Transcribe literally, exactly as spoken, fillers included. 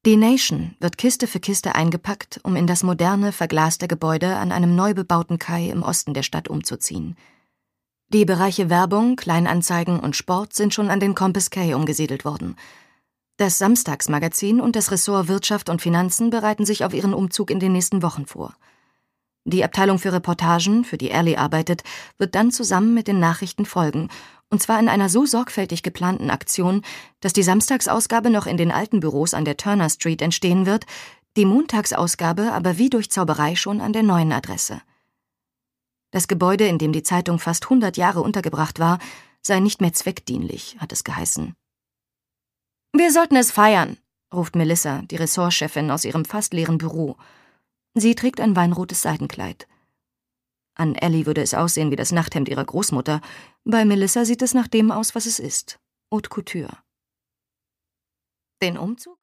Die Nation wird Kiste für Kiste eingepackt, um in das moderne, verglaste Gebäude an einem neu bebauten Kai im Osten der Stadt umzuziehen. Die Bereiche Werbung, Kleinanzeigen und Sport sind schon an den Compass Quay umgesiedelt worden. Das Samstagsmagazin und das Ressort Wirtschaft und Finanzen bereiten sich auf ihren Umzug in den nächsten Wochen vor. Die Abteilung für Reportagen, für die Ellie arbeitet, wird dann zusammen mit den Nachrichten folgen, und zwar in einer so sorgfältig geplanten Aktion, dass die Samstagsausgabe noch in den alten Büros an der Turner Street entstehen wird, die Montagsausgabe aber wie durch Zauberei schon an der neuen Adresse. Das Gebäude, in dem die Zeitung fast hundert Jahre untergebracht war, sei nicht mehr zweckdienlich, hat es geheißen. »Wir sollten es feiern«, ruft Melissa, die Ressortchefin, aus ihrem fast leeren Büro. Sie trägt ein weinrotes Seidenkleid. An Ellie würde es aussehen wie das Nachthemd ihrer Großmutter. Bei Melissa sieht es nach dem aus, was es ist. Haute Couture. Den Umzug?